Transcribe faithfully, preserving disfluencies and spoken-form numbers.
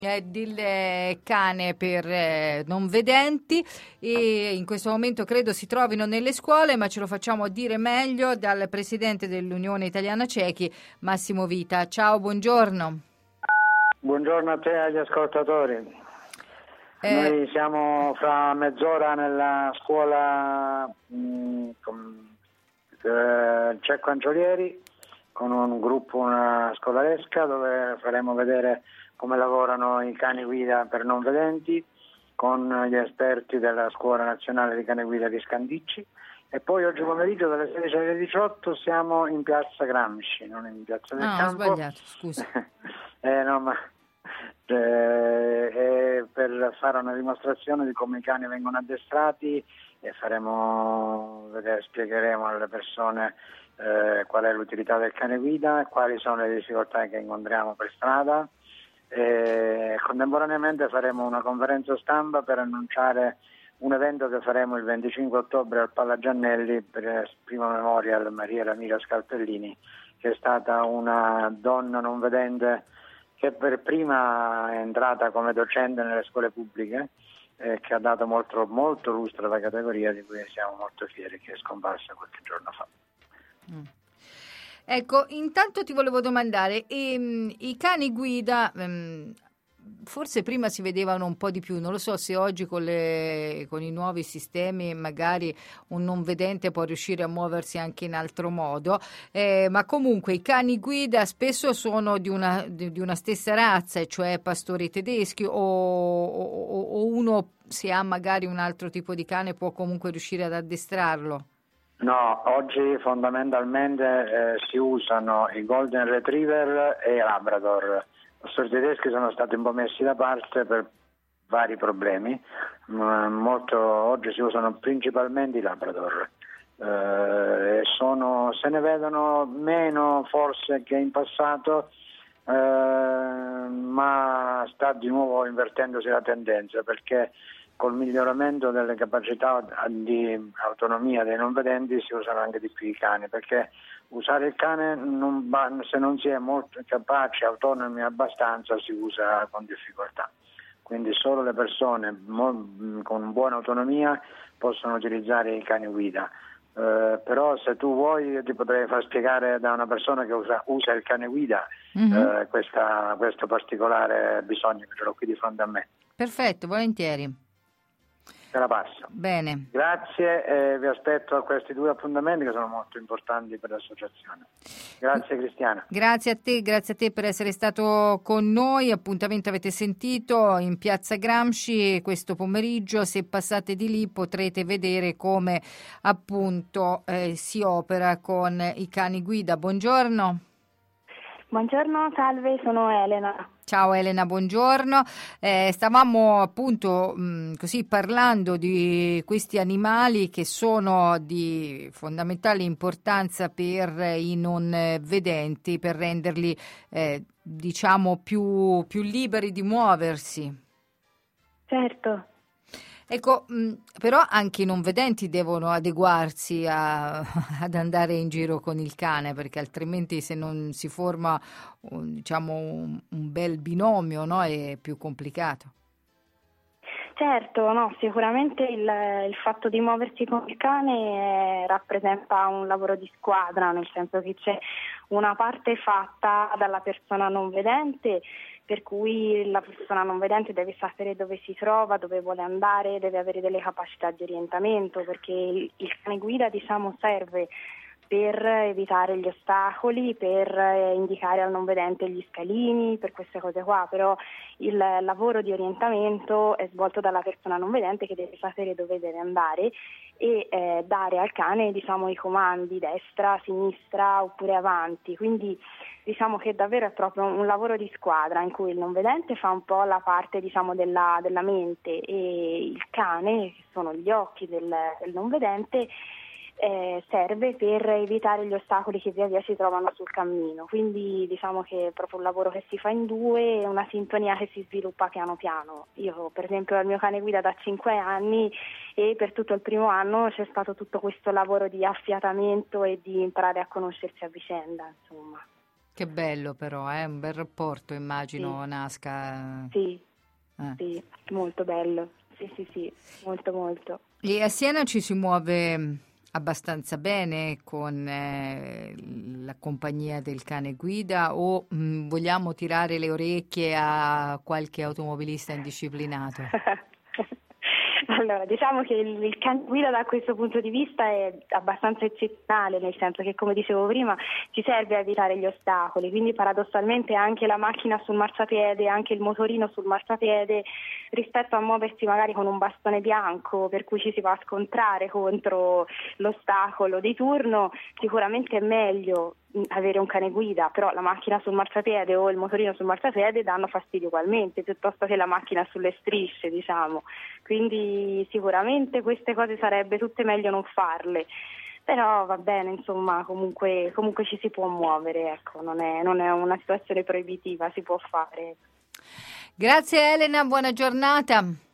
Eh, del eh, cane per eh, non vedenti, e in questo momento credo si trovino nelle scuole, ma ce lo facciamo dire meglio dal presidente dell'Unione Italiana Ciechi, Massimo Vita. Ciao, buongiorno. Buongiorno a te e agli ascoltatori. Eh, Noi siamo fra mezz'ora nella scuola mh, con, eh, Cecco Angiolieri con un gruppo, una scolaresca, dove faremo vedere come lavorano i cani guida per non vedenti con gli esperti della Scuola Nazionale di Cani Guida di Scandicci, e poi oggi pomeriggio dalle sedici alle diciotto siamo in piazza Gramsci, non in piazza del ah, Campo. ho sbagliato, scusa. eh, no, ma, eh, per fare una dimostrazione di come i cani vengono addestrati, e faremo vedere, spiegheremo alle persone eh, qual è l'utilità del cane guida, quali sono le difficoltà che incontriamo per strada. E contemporaneamente faremo una conferenza stampa per annunciare un evento che faremo il venticinque ottobre al Palla Giannelli per il primo memorial Maria Ramira Scalpellini, che è stata una donna non vedente che per prima è entrata come docente nelle scuole pubbliche e che ha dato molto, molto lustro alla categoria, di cui siamo molto fieri, che è scomparsa qualche giorno fa. Mm. Ecco, intanto ti volevo domandare, ehm, i cani guida, ehm, forse prima si vedevano un po' di più, non lo so se oggi con, le, con i nuovi sistemi magari un non vedente può riuscire a muoversi anche in altro modo, eh, ma comunque i cani guida spesso sono di una, di, di una stessa razza, cioè pastori tedeschi, o, o, o uno, se ha magari un altro tipo di cane, può comunque riuscire ad addestrarlo. No, oggi fondamentalmente eh, si usano i Golden Retriever e i Labrador. I pastori tedeschi sono stati un po' messi da parte per vari problemi, ma molto, oggi si usano principalmente i Labrador. Eh, sono, se ne vedono meno forse che in passato, eh, ma sta di nuovo invertendosi la tendenza, perché col miglioramento delle capacità di autonomia dei non vedenti si usano anche di più i cani, perché usare il cane non va, se non si è molto capaci, autonomi abbastanza, si usa con difficoltà. Quindi solo le persone mo- con buona autonomia possono utilizzare i cani guida. Eh, però se tu vuoi io ti potrei far spiegare da una persona che usa, usa il cane guida mm-hmm. eh, questa, questo particolare bisogno, che ce l'ho qui di fronte a me. Perfetto, volentieri. Te la passo. Bene. Grazie, e vi aspetto a questi due appuntamenti che sono molto importanti per l'associazione. Grazie Cristiana. Grazie a te, grazie a te per essere stato con noi. Appuntamento avete sentito in piazza Gramsci questo pomeriggio. Se passate di lì potrete vedere come appunto eh, si opera con i cani guida. Buongiorno. Buongiorno, salve, sono Elena. Ciao Elena, buongiorno. Eh, stavamo appunto mh, così parlando di questi animali che sono di fondamentale importanza per i non vedenti, per renderli eh, diciamo più, più liberi di muoversi. Certo. Ecco, mh, però anche i non vedenti devono adeguarsi a, ad andare in giro con il cane, perché altrimenti se non si forma un, diciamo un, un bel binomio, no, è più complicato. Certo, no, sicuramente il, il fatto di muoversi con il cane eh, rappresenta un lavoro di squadra, nel senso che c'è una parte fatta dalla persona non vedente, per cui la persona non vedente deve sapere dove si trova, dove vuole andare, deve avere delle capacità di orientamento, perché il, il cane guida, diciamo, serve per evitare gli ostacoli, per eh, indicare al non vedente gli scalini, per queste cose qua, però il lavoro di orientamento è svolto dalla persona non vedente, che deve sapere dove deve andare e eh, dare al cane, diciamo, i comandi destra, sinistra oppure avanti. Quindi diciamo che davvero è proprio un lavoro di squadra in cui il non vedente fa un po' la parte, diciamo, della, della mente, e il cane, che sono gli occhi del, del non vedente, Eh, serve per evitare gli ostacoli che via via si trovano sul cammino. Quindi diciamo che è proprio un lavoro che si fa in due e una sintonia che si sviluppa piano piano. Io per esempio ho il mio cane guida da cinque anni e per tutto il primo anno c'è stato tutto questo lavoro di affiatamento e di imparare a conoscersi a vicenda, insomma. Che bello però, è eh? un bel rapporto, immagino, sì. nasca. Sì, eh. sì, molto bello, sì sì sì, molto molto. E a Siena ci si muove abbastanza bene con eh, la compagnia del cane guida o mh, vogliamo tirare le orecchie a qualche automobilista indisciplinato? Allora, diciamo che il, il cane guida da questo punto di vista è abbastanza eccezionale, nel senso che, come dicevo prima, ci serve a evitare gli ostacoli, quindi paradossalmente anche la macchina sul marciapiede, anche il motorino sul marciapiede, rispetto a muoversi magari con un bastone bianco per cui ci si va a scontrare contro l'ostacolo di turno, sicuramente è meglio avere un cane guida, però la macchina sul marciapiede o il motorino sul marciapiede danno fastidio ugualmente, piuttosto che la macchina sulle strisce, diciamo. Quindi sicuramente queste cose sarebbe tutte meglio non farle. Però va bene, insomma, comunque, comunque ci si può muovere, ecco, non è, non è una situazione proibitiva, si può fare. Grazie Elena, buona giornata.